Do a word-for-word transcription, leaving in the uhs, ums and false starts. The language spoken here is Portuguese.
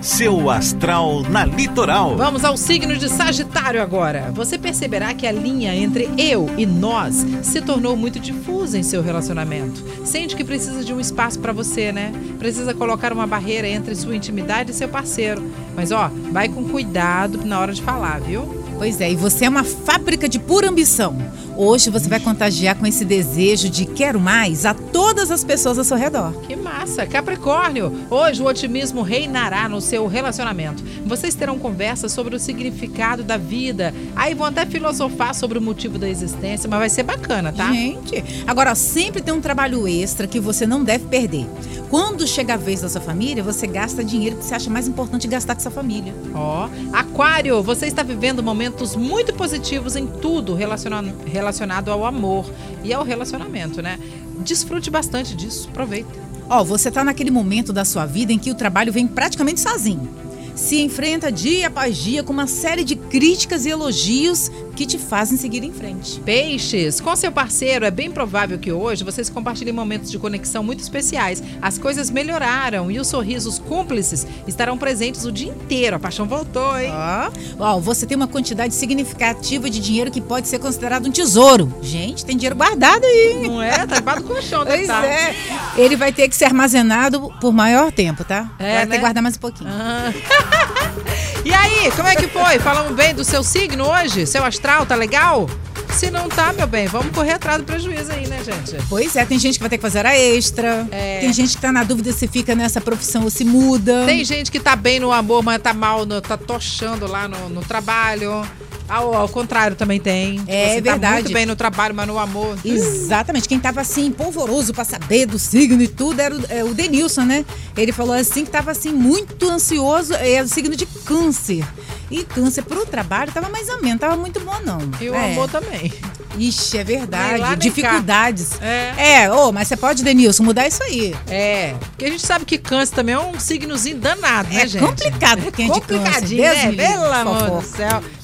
Seu astral na Litoral. Vamos ao signo de Sagitário agora. Você perceberá que a linha entre eu e nós se tornou muito difusa em seu relacionamento. Sente que precisa de um espaço para você, né? Precisa colocar uma barreira entre sua intimidade e seu parceiro. Mas ó, vai com cuidado na hora de falar, viu? Pois é, e você é uma fábrica de pura ambição. Hoje você vai contagiar com esse desejo de quero mais a todas as pessoas ao seu redor. Que massa! Capricórnio, hoje o otimismo reinará no seu relacionamento. Vocês terão conversas sobre o significado da vida. Aí vão até filosofar sobre o motivo da existência, mas vai ser bacana, tá? Gente, agora sempre tem um trabalho extra que você não deve perder. Quando chega a vez da sua família, você gasta dinheiro que você acha mais importante gastar com sua família. Ó, Aquário, você está vivendo momentos muito positivos em tudo relacionado, relacionado ao amor e ao relacionamento, né? Desfrute bastante disso, aproveita. Ó, você tá naquele momento da sua vida em que o trabalho vem praticamente sozinho. Se enfrenta dia após dia com uma série de críticas e elogios que te fazem seguir em frente. Peixes, com seu parceiro é bem provável que hoje vocês compartilhem momentos de conexão muito especiais. As coisas melhoraram e os sorrisos cúmplices estarão presentes o dia inteiro. A paixão voltou, hein? Ó, ó, você tem uma quantidade significativa de dinheiro que pode ser considerado um tesouro. Gente, tem dinheiro guardado aí. Não é? Tá debaixo do colchão, né? Pois é. Ele vai ter que ser armazenado por maior tempo, tá? É, vai né? ter que guardar mais um pouquinho. Ah. E aí, como é que foi? Falamos bem do seu signo hoje? Seu astral, tá legal? Se não tá, meu bem, vamos correr atrás do prejuízo aí, né, gente? Pois é, tem gente que vai ter que fazer hora extra. É. Tem gente que tá na dúvida se fica nessa profissão ou se muda. Tem gente que tá bem no amor, mas tá mal, no, tá tochando lá no, no trabalho. Ao, ao contrário também tem. É Você verdade. Tá muito bem no trabalho, mas no amor. Exatamente. Quem tava assim, polvoroso pra saber do signo e tudo, era o, é, o Denilson, né? Ele falou assim que tava assim, muito ansioso, é o signo de câncer. E câncer pro trabalho tava mais ou menos, tava muito bom não. E o é. amor também. Ixi, é verdade. Nem lá, nem dificuldades. cá. É. É, ô, mas você pode, Denilson, mudar isso aí. É, porque a gente sabe que câncer também é um signozinho danado, né, é gente? complicado É quem é de câncer. complicadinho, né? Deus me livre, Pelo amor fofoca. do céu.